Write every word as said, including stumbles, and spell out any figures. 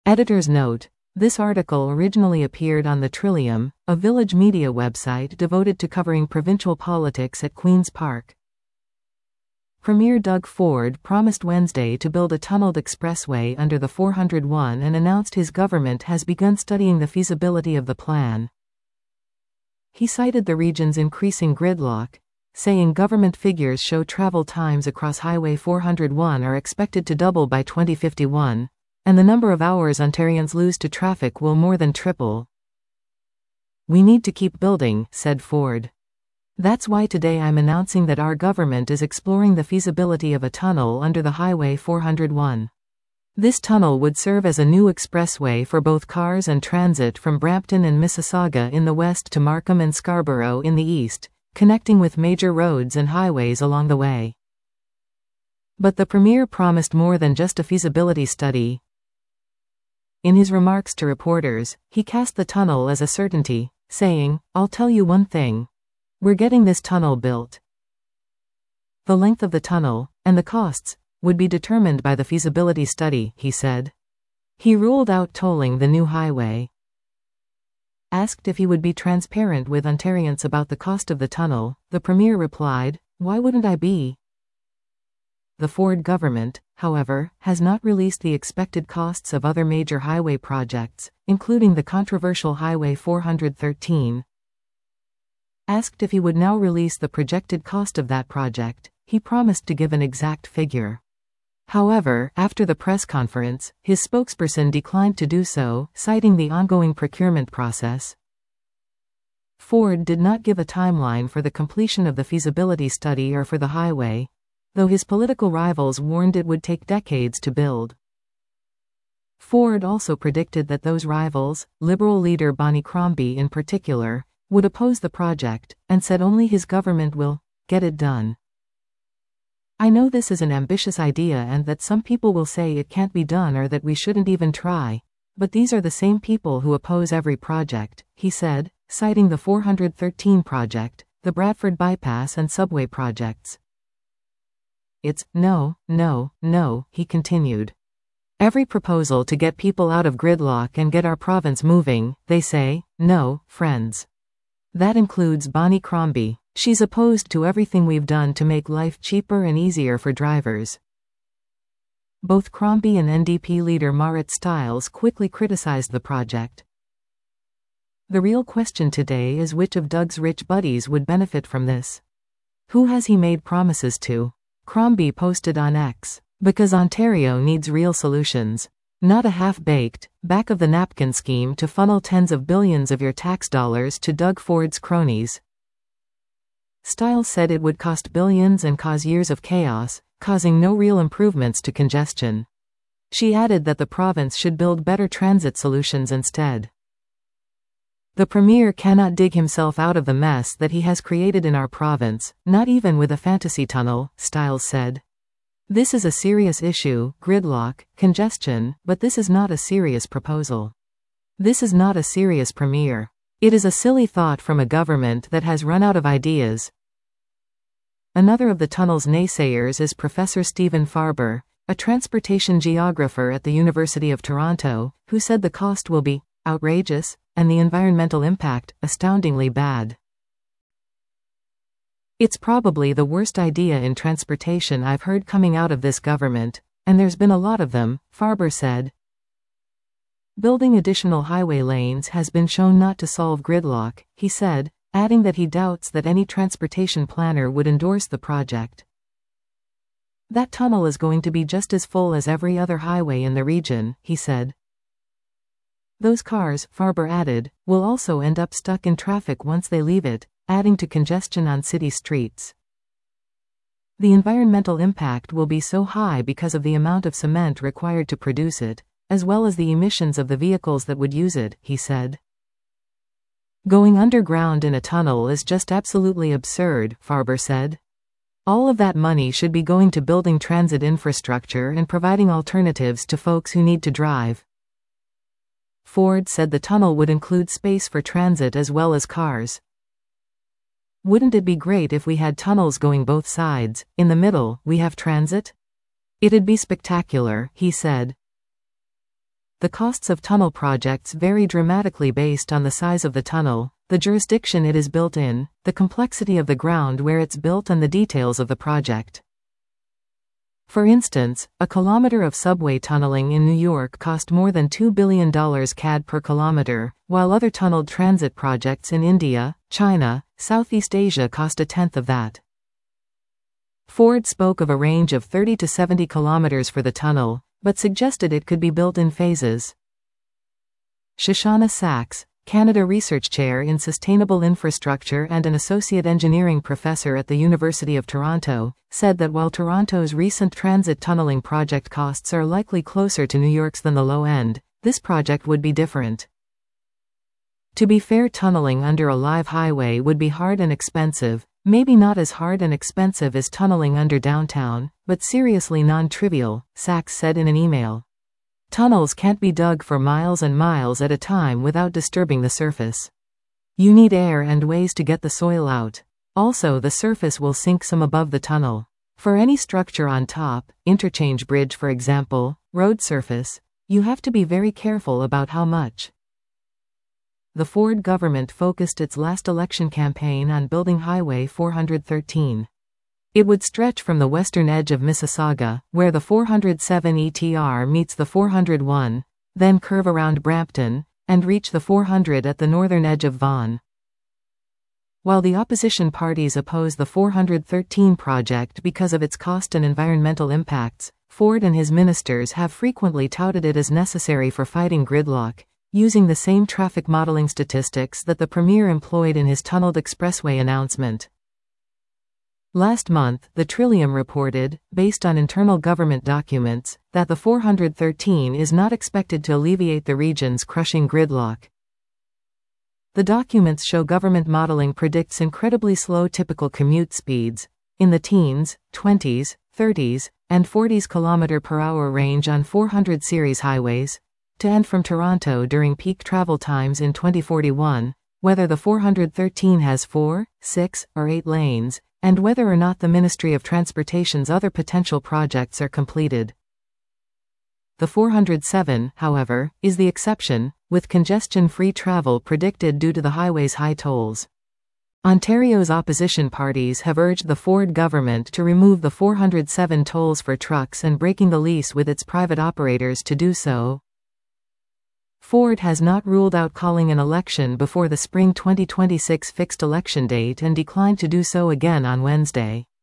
Editor's note: this article originally appeared on the Trillium, a Village media website devoted to covering provincial politics at Queen's Park. Premier Doug Ford promised Wednesday to build a tunneled expressway under the four hundred one and announced his government has begun studying the feasibility of the plan. He cited the region's increasing gridlock, saying government figures show travel times across Highway four hundred one are expected to double by twenty fifty-one, and the number of hours Ontarians lose to traffic will more than triple. "We need to keep building," said Ford. "That's why today I'm announcing that our government is exploring the feasibility of a tunnel under the Highway four hundred one. This tunnel would serve as a new expressway for both cars and transit from Brampton and Mississauga in the west to Markham and Scarborough in the east, connecting with major roads and highways along the way." But the Premier promised more than just a feasibility study. In his remarks to reporters, he cast the tunnel as a certainty, saying, "I'll tell you one thing. We're getting this tunnel built. The length of the tunnel, and the costs, would be determined by the feasibility study," he said. He ruled out tolling the new highway. Asked if he would be transparent with Ontarians about the cost of the tunnel, the Premier replied, "Why wouldn't I be?" The Ford government, however, has not released the expected costs of other major highway projects, including the controversial Highway four hundred thirteen. Asked if he would now release the projected cost of that project, he promised to give an exact figure. However, after the press conference, his spokesperson declined to do so, citing the ongoing procurement process. Ford did not give a timeline for the completion of the feasibility study or for the highway, though his political rivals warned it would take decades to build. Ford also predicted that those rivals, Liberal leader Bonnie Crombie in particular, would oppose the project, and said only his government will get it done. "I know this is an ambitious idea and that some people will say it can't be done or that we shouldn't even try, but these are the same people who oppose every project," he said, citing the four hundred thirteen project, the Bradford Bypass and subway projects. "It's no, no, no," he continued. "Every proposal to get people out of gridlock and get our province moving, they say, no, friends. That includes Bonnie Crombie. She's opposed to everything we've done to make life cheaper and easier for drivers." Both Crombie and N D P leader Marit Stiles quickly criticized the project. The real question today is which of Doug's rich buddies would benefit from this. Who has he made promises to? Crombie posted on X, "Because Ontario needs real solutions. Not a half-baked, back-of-the-napkin scheme to funnel tens of billions of your tax dollars to Doug Ford's cronies." Stiles said it would cost billions and cause years of chaos, causing no real improvements to congestion. She added that the province should build better transit solutions instead. "The Premier cannot dig himself out of the mess that he has created in our province, not even with a fantasy tunnel," Stiles said. "This is a serious issue, gridlock, congestion, but this is not a serious proposal. This is not a serious Premier. It is a silly thought from a government that has run out of ideas." Another of the tunnel's naysayers is Professor Stephen Farber, a transportation geographer at the University of Toronto, who said the cost will be outrageous, and the environmental impact astoundingly bad. "It's probably the worst idea in transportation I've heard coming out of this government, and there's been a lot of them," Farber said. Building additional highway lanes has been shown not to solve gridlock, he said, adding that he doubts that any transportation planner would endorse the project. "That tunnel is going to be just as full as every other highway in the region," he said. "Those cars," Farber added, "will also end up stuck in traffic once they leave it, adding to congestion on city streets. The environmental impact will be so high because of the amount of cement required to produce it, as well as the emissions of the vehicles that would use it," he said. "Going underground in a tunnel is just absolutely absurd," Farber said. "All of that money should be going to building transit infrastructure and providing alternatives to folks who need to drive." Ford said the tunnel would include space for transit as well as cars. "Wouldn't it be great if we had tunnels going both sides, in the middle we have transit? It'd be spectacular," he said. The costs of tunnel projects vary dramatically based on the size of the tunnel, the jurisdiction it is built in, the complexity of the ground where it's built, and the details of the project. For instance, a kilometer of subway tunneling in New York cost more than two billion dollars C A D per kilometer, while other tunneled transit projects in India, China, Southeast Asia cost a tenth of that. Ford spoke of a range of thirty to seventy kilometers for the tunnel, but suggested it could be built in phases. Shoshana Sachs, Canada Research Chair in Sustainable Infrastructure and an Associate Engineering Professor at the University of Toronto, said that while Toronto's recent transit tunneling project costs are likely closer to New York's than the low end, this project would be different. To be fair, tunneling under a live highway would be hard and expensive, maybe not as hard and expensive as tunneling under downtown, but seriously non-trivial, Sachs said in an email. Tunnels can't be dug for miles and miles at a time without disturbing the surface. You need air and ways to get the soil out. Also, the surface will sink some above the tunnel. For any structure on top, interchange bridge for example, road surface, you have to be very careful about how much. The Ford government focused its last election campaign on building Highway four hundred thirteen. It would stretch from the western edge of Mississauga, where the four hundred seven E T R meets the four hundred one, then curve around Brampton, and reach the four hundred at the northern edge of Vaughan. While the opposition parties oppose the four hundred thirteen project because of its cost and environmental impacts, Ford and his ministers have frequently touted it as necessary for fighting gridlock, using the same traffic modeling statistics that the Premier employed in his tunneled expressway announcement. Last month, the Trillium reported, based on internal government documents, that the four hundred thirteen is not expected to alleviate the region's crushing gridlock. The documents show government modeling predicts incredibly slow typical commute speeds, in the teens, twenties, thirties, and forties kilometer per hour range on four hundred series highways, to end from Toronto during peak travel times in twenty forty-one, whether the four hundred thirteen has four, six, or eight lanes, and whether or not the Ministry of Transportation's other potential projects are completed. The four hundred seven, however, is the exception, with congestion-free travel predicted due to the highway's high tolls. Ontario's opposition parties have urged the Ford government to remove the four hundred seven tolls for trucks and breaking the lease with its private operators to do so. Ford has not ruled out calling an election before the spring twenty twenty-six fixed election date and declined to do so again on Wednesday.